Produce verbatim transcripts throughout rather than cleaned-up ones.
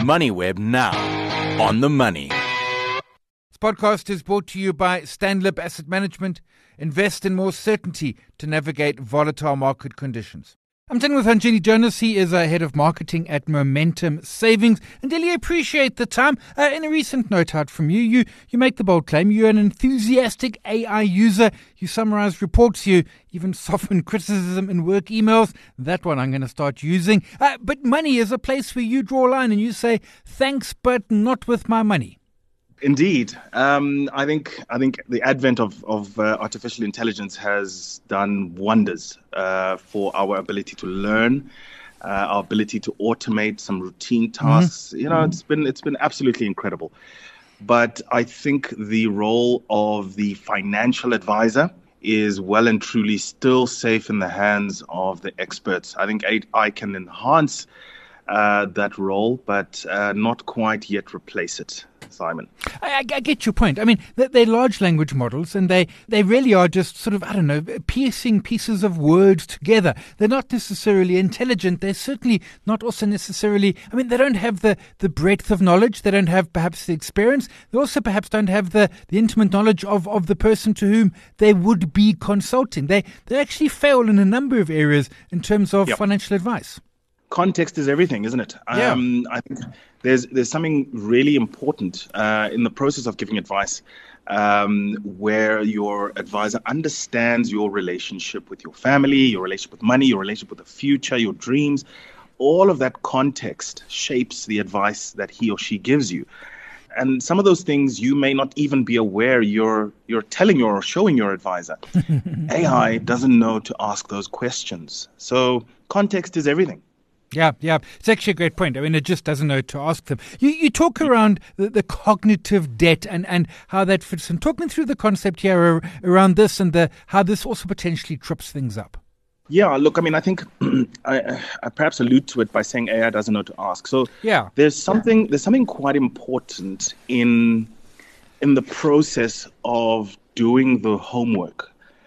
MoneyWeb now. On the money. This podcast is brought to you by Stanlib Asset Management. Invest in more certainty to navigate volatile market conditions. I'm chatting with Anjali Jonas. He is uh, head of marketing at Momentum Savings. Anjali, I appreciate the time. Uh, in a recent note out from you, you you make the bold claim you're an enthusiastic A I user. You summarize reports. You even soften criticism in work emails. That one I'm going to start using. Uh, but money is a place where you draw a line and you say, thanks, but not with my money. Indeed. Um, I think I think the advent of, of uh, artificial intelligence has done wonders uh, for our ability to learn, uh, our ability to automate some routine tasks. Mm-hmm. You know, mm-hmm. it's been it's been absolutely incredible. But I think the role of the financial advisor is well and truly still safe in the hands of the experts. I think A I can enhance uh, that role, but uh, not quite yet replace it. Simon. I, I get your point. I mean, they're large language models and they, they really are just sort of, I don't know, piecing pieces of words together. They're not necessarily intelligent. They're certainly not also necessarily, I mean, they don't have the, the breadth of knowledge. They don't have perhaps the experience. They also perhaps don't have the, the intimate knowledge of, of the person to whom they would be consulting. They, they actually fail in a number of areas in terms of yep. financial advice. Context is everything, isn't it? Yeah. Um, I think there's there's something really important uh, in the process of giving advice um, where your advisor understands your relationship with your family, your relationship with money, your relationship with the future, your dreams. All of that context shapes the advice that he or she gives you. And some of those things you may not even be aware you're you're telling your or showing your advisor. A I doesn't know to ask those questions. So context is everything. Yeah, yeah. It's actually a great point. I mean, it just doesn't know to ask them. You you talk around the, the cognitive debt and, and how that fits in. Talk me through the concept here around this and the how this also potentially trips things up. Yeah, look, I mean, I think I, I perhaps allude to it by saying A I doesn't know to ask. So yeah. there's something there's something quite important in in the process of doing the homework,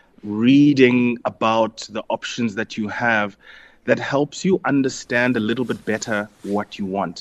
reading about the options that you have, that helps you understand a little bit better what you want.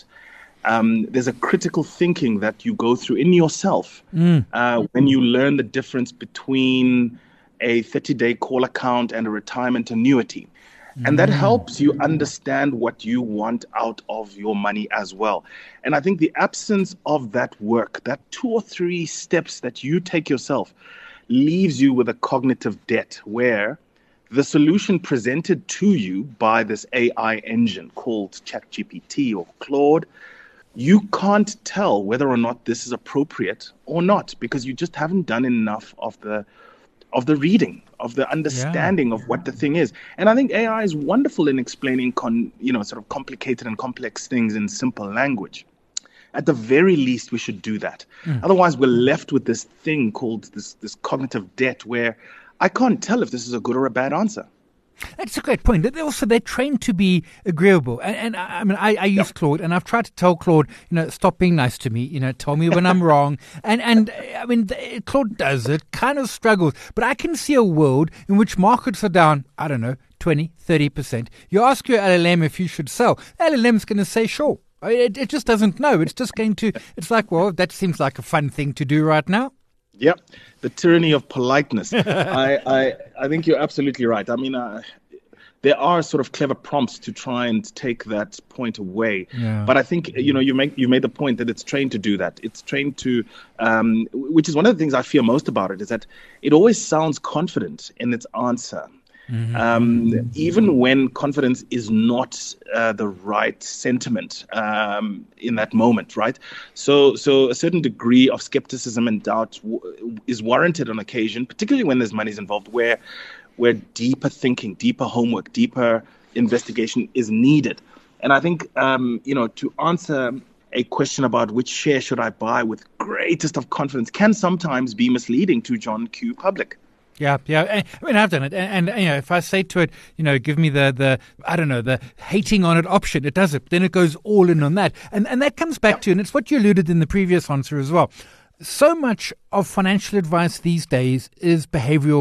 Um, there's a critical thinking that you go through in yourself mm. uh, when you learn the difference between a thirty-day call account and a retirement annuity. Mm. And that helps you understand what you want out of your money as well. And I think the absence of that work, that two or three steps that you take yourself, leaves you with a cognitive debt where the solution presented to you by this A I engine called ChatGPT or Claude, you can't tell whether or not this is appropriate or not because you just haven't done enough of the of the reading, of the understanding yeah. of what the thing is. And I think A I is wonderful in explaining con, you know, sort of complicated and complex things in simple language. At the very least, we should do that. Mm. Otherwise, we're left with this thing called this this cognitive debt where I can't tell if this is a good or a bad answer. That's a great point. They also, they're trained to be agreeable. And, and I mean, I, I use yep. Claude, and I've tried to tell Claude, you know, stop being nice to me, you know, tell me when I'm wrong. And, and I mean, Claude does it, kind of struggles. But I can see a world in which markets are down, I don't know, twenty, thirty percent. You ask your L L M if you should sell. L L M's going to say, sure. It, it just doesn't know. It's just going to, it's like, well, that seems like a fun thing to do right now. Yep, the tyranny of politeness. I, I I think you're absolutely right. I mean, uh, there are sort of clever prompts to try and take that point away. Yeah. But I think, you know, you make you made the point that it's trained to do that. It's trained to, um, which is one of the things I fear most about it, is that it always sounds confident in its answer. Mm-hmm. Um, even when confidence is not uh, the right sentiment um, in that moment, right? So, so a certain degree of skepticism and doubt w- is warranted on occasion, particularly when there's monies involved, where where deeper thinking, deeper homework, deeper investigation is needed. And I think, um, you know, to answer a question about which share should I buy with greatest of confidence can sometimes be misleading to John Q. Public. Yeah, yeah. I mean, I've done it. And, and, you know, if I say to it, you know, give me the, the I don't know, the hating on it option, it does it. Then it goes all in on that. And and that comes back to, and it's what you alluded in the previous answer as well. So much of financial advice these days is behavioral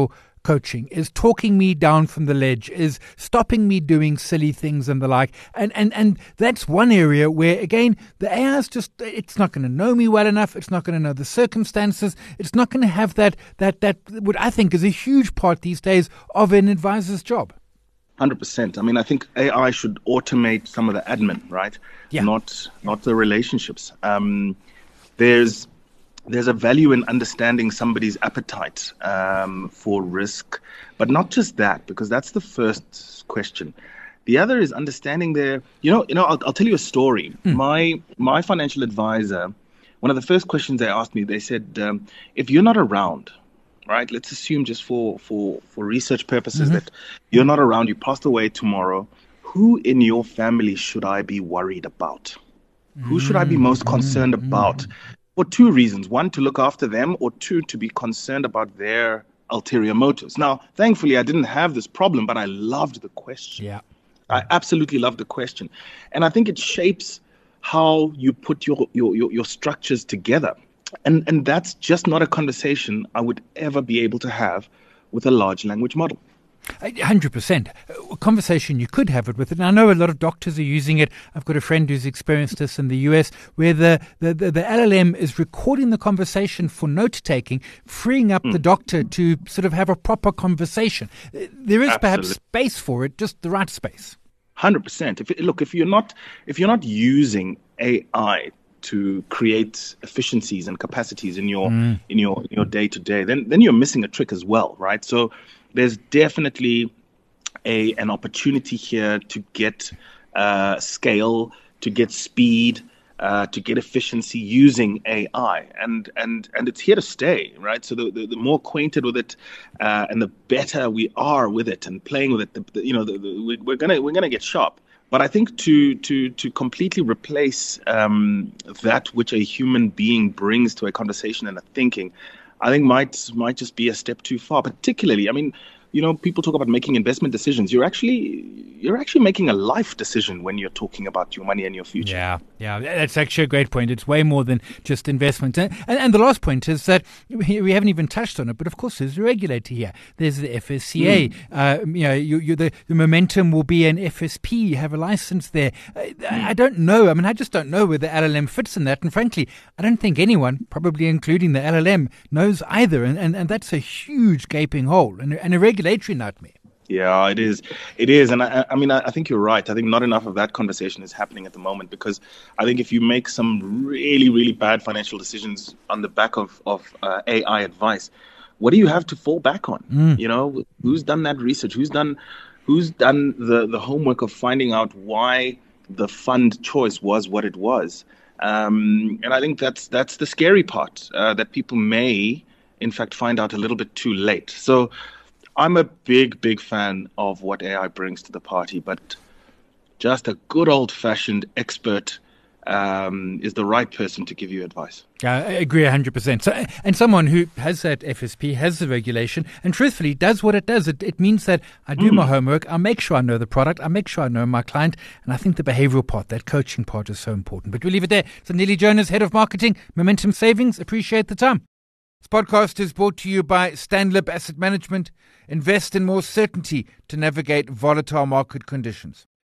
coaching, is talking me down from the ledge, is stopping me doing silly things and the like. And, and, and that's one area where, again, the A I is just, it's not going to know me well enough. It's not going to know the circumstances. It's not going to have that, that, that, what I think is a huge part these days of an advisor's job. one hundred percent. I mean, I think A I should automate some of the admin, right? Yeah. Not not the relationships. Um, there's there's a value in understanding somebody's appetite um, for risk, but not just that, because that's the first question. The other is understanding their, you know, you know. I'll, I'll tell you a story. Mm. My my financial advisor, one of the first questions they asked me, they said, um, if you're not around, right? Let's assume just for, for, for research purposes mm-hmm. that you're not around, you passed away tomorrow. Who in your family should I be worried about? Mm-hmm. Who should I be most concerned mm-hmm. about? For two reasons. One, to look after them, or two, to be concerned about their ulterior motives. Now, thankfully, I didn't have this problem, but I loved the question. Yeah. I absolutely love the question. And I think it shapes how you put your, your, your, your structures together. And and that's just not a conversation I would ever be able to have with a large language model. one hundred percent. A conversation you could have it with it. And I know a lot of doctors are using it. I've got a friend who's experienced this in the U S where the, the, the, the L L M is recording the conversation for note-taking, freeing up mm. the doctor to sort of have a proper conversation. There is Absolutely. perhaps space for it, just the right space. one hundred percent. If, look, if you're not if you're not using A I to create efficiencies and capacities in your mm. in your in your day to day, then then you're missing a trick as well, right? So there's definitely a an opportunity here to get uh, scale, to get speed, uh, to get efficiency using A I, and and and it's here to stay, right? So the the, the more acquainted with it, uh, and the better we are with it and playing with it, the, the, you know, the, the, we're gonna we're gonna get sharp. But I think to to to completely replace um, that which a human being brings to a conversation and a thinking, I think might might just be a step too far. Particularly, I mean, you know, people talk about making investment decisions. You're actually you're actually making a life decision when you're talking about your money and your future. Yeah, yeah, that's actually a great point. It's way more than just investment. And, and the last point is that we haven't even touched on it, but of course there's a regulator here. There's the F S C A. Mm. Uh, you know, you, you, the, the Momentum will be an F S P. You have a license there. I, mm. I don't know. I mean, I just don't know where the L L M fits in that. And frankly, I don't think anyone, probably including the L L M, knows either. And and, and that's a huge gaping hole and, and a regulatory nightmare. Yeah, it is. It is. And I, I mean, I, I think you're right. I think not enough of that conversation is happening at the moment, because I think if you make some really, really bad financial decisions on the back of, of uh, A I advice, what do you have to fall back on? Mm. You know, who's done that research? Who's done who's done the, the homework of finding out why the fund choice was what it was? Um, and I think that's that's the scary part, uh, that people may, in fact, find out a little bit too late. So I'm a big, big fan of what A I brings to the party, but just a good old-fashioned expert um, is the right person to give you advice. Yeah, I agree one hundred percent. So, and someone who has that F S P, has the regulation, and truthfully does what it does. It, it means that I do mm. my homework, I make sure I know the product, I make sure I know my client, and I think the behavioral part, that coaching part is so important. But we'll leave it there. So Neely Jonas, Head of Marketing, Momentum Savings, appreciate the time. This podcast is brought to you by Stanlib Asset Management. Invest in more certainty to navigate volatile market conditions.